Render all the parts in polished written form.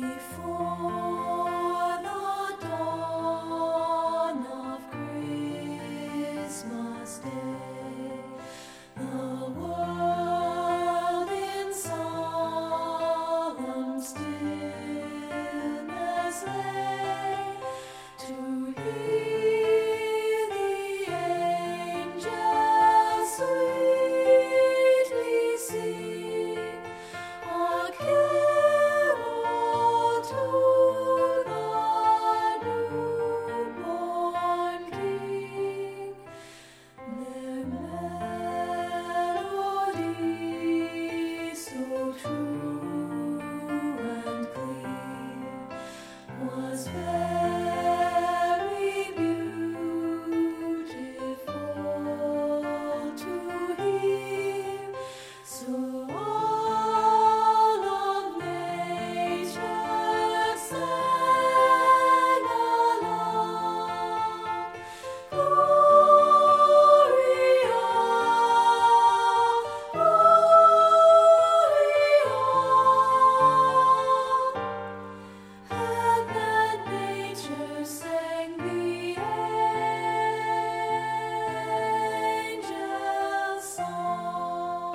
Before the dawn of Christmas Day, the world in solemn stillness lay to hear the angels sweetly sing a carol to the newborn King. Their melody, so true and clear, was very beautiful to hear. So all of nature sang along, Gloria, Gloria. And that nature sang the angel's song.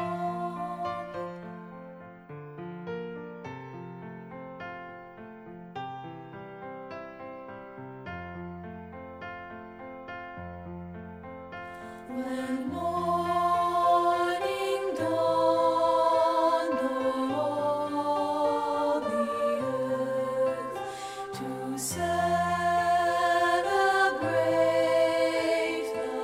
When morning dawned o'er the earth to celebrate the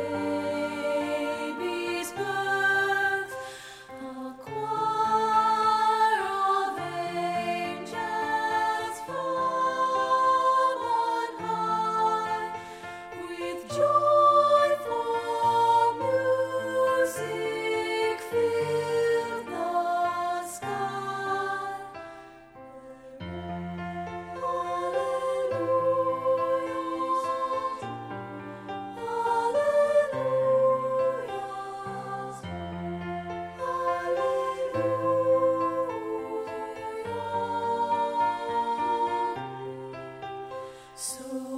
baby's birth, a choir of angels from on high, with joyful music filled the sky. So